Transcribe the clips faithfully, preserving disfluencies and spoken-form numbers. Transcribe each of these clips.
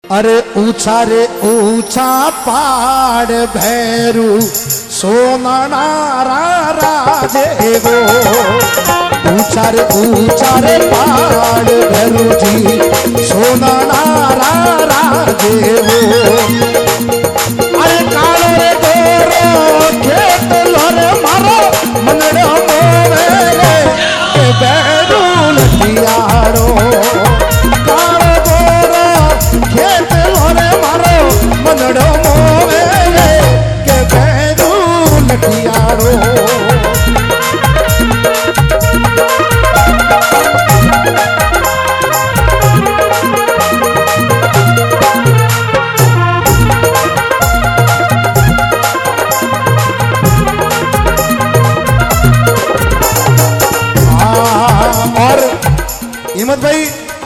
अरे ऊंचा रे ऊंचा पहाड़ भैरू सोनारा राजे वो। ऊंचा रे ऊंचा रे पहाड़ भैरू जी सोनारा राजे वो। अरे कालो रे गोरो खेत लोरे मारो मनड़ो मोरे रे के भैरू लठियाड़ो। कालो गोरो खेत लोरे मारो मनड़ो मोरे रे के भैरू लठियाड़ो। हिम्मत भाई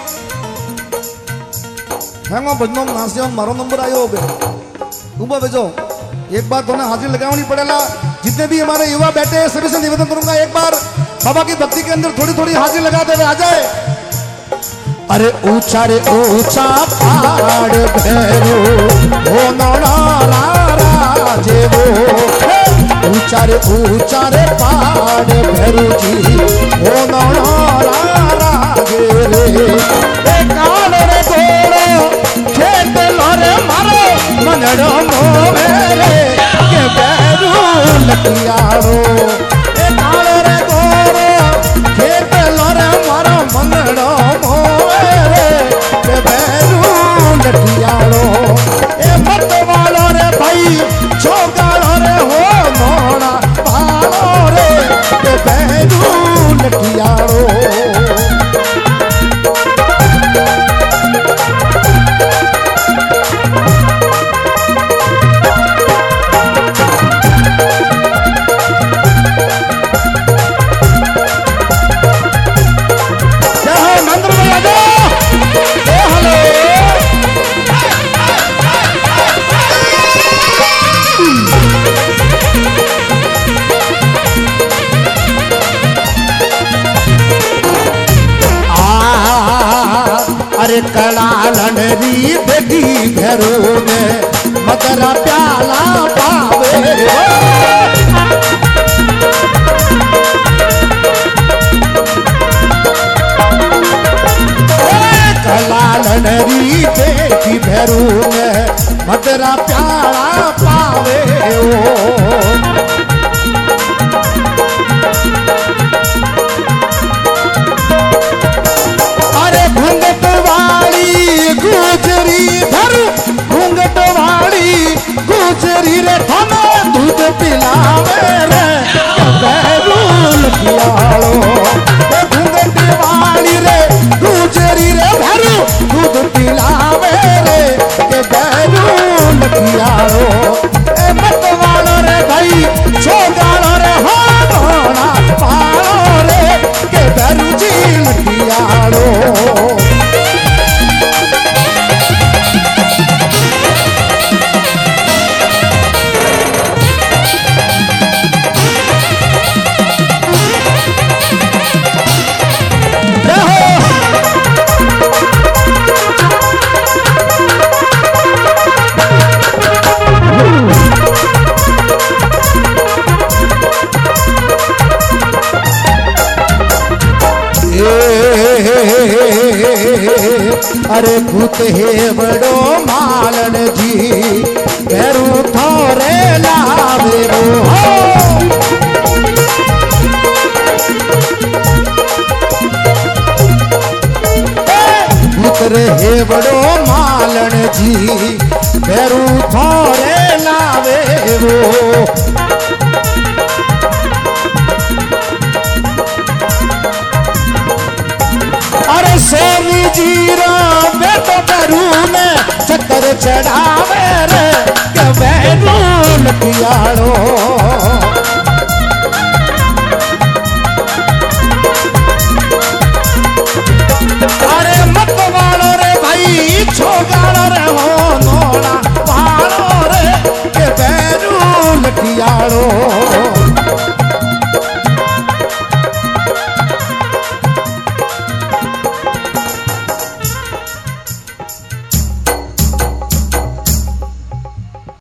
हैंगो बजनो नासियों मारो नंबर आयो बे ऊपर भेजो। एक बार दोनों हाजिर लगानी पड़ेगा। जितने भी हमारे युवा बैठे हैं सभी से निवेदन करूंगा एक बार बाबा की भक्ति के अंदर थोड़ी थोड़ी हाजिर लगा दे आ जाए। अरे ऊंचा रे ऊंचा पहाड़ भैरू वो नौनारा राजे वो। ऊंचा रे ऊंचा रे पहाड़ भैरू जी वो नौनारा राजे रे। ए काल रे गोरो खेत लोरे मारो मनड़ो मोरे रे के भैरू लठियाड़ो। ए काल रे गोरो खेत लोरे मारो मनड़ो मोरे रे के भैरू लठियाड़ो। ए मत वालो रे भाई छोगालो रे हो मोड़ा पालो रे के भैरू लठियाड़ो। अरे कलालनरी बेटी घरों में मदरा प्याला पावे। कलालनरी बेटी घरों में मदरा प्याला पावे ओ। गुजरी धर घूंघट वाली गुजरी रे थाने दूध पिलावे रे भैरू लठियाड़ो। घूंघट वाली रे गुजरी रे भैरू दूध पिलावे रे के भैरू लठियाड़ो। ए मत वालो रे भाई छोगालो रे हो मोड़ा पालो रे के भैरू जी लठियाड़ो। अरे भूत है बड़ो मालन जी भैरू थोरे लावे रो। भूत है बड़ो मालन जी भैरू थोरे लावे रो। अरे सोनी जीरा बेटो भैरू ने चक्कर चढ़ा